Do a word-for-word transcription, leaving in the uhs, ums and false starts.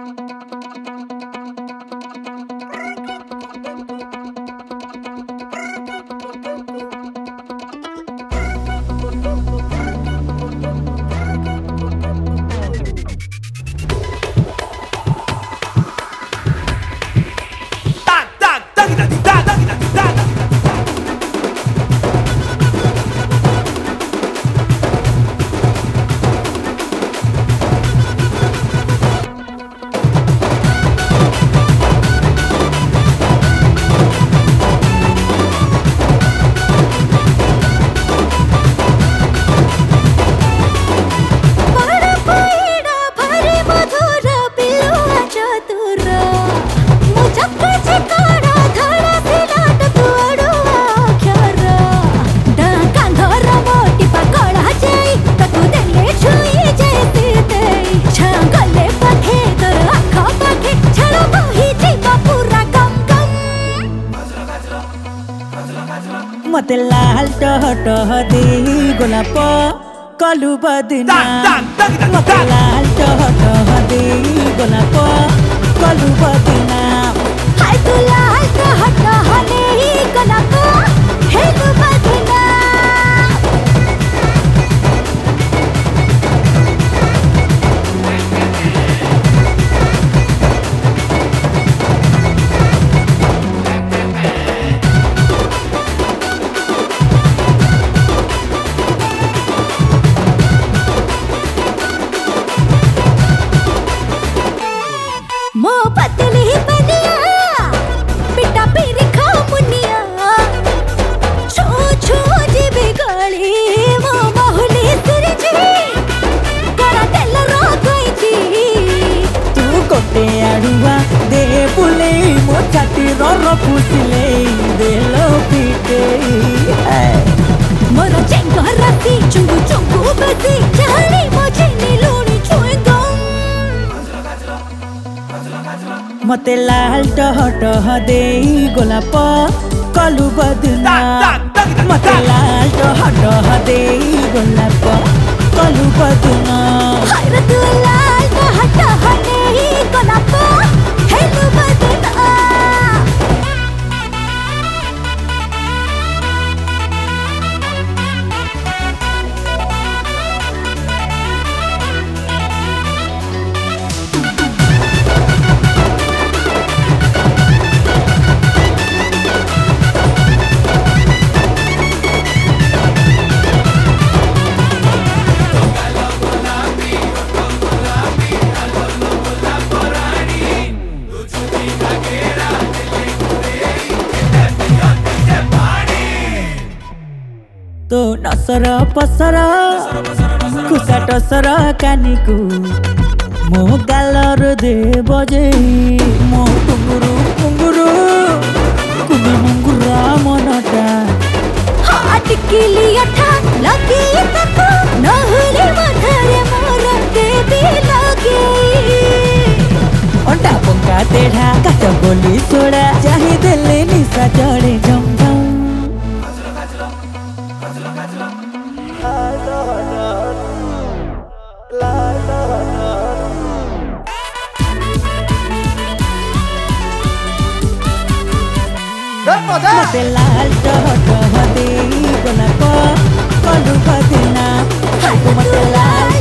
मते लाल टह टह दे गोलाप कलु बदना मते लाल टह टह दे गोलाप कलु बदना हाय तू लाल टह टह दे गोलाप हेलु बदना मो पतली बनिया पिटा पीर खा मुनिया छो छो जीबी गली मो बहुली तुरजी करा तेल रो गईची तू कोटे आडुआ दे बुले मो छाती रो रो पुसले दे लो पीटे मोर चेंग राती चुंगु चुंगु बसी जानी मुझे नीलूनी छुएंगा मते लाल टह टह दे गोलाप कलु बदना मते लाल टह टह दे गोलाप कलु बदना हाय रे तू लाल टह टह दे गोलाप हेलु बदना तो नसर पसर खुसा टसर कानिकु मो गालर दे बजे मो टुंगुरु टुंगुरु कुनी मुंगुरा मनटा हाट किलिया था लगी तको नहले मधरे मोर देवी लगे अंडा पंका तेढ़ा काच बोली सोड़ा चाहे देले निशा चढ़े झम झम मते लाल टह टह दे गोलाप कलु बदना मते लाल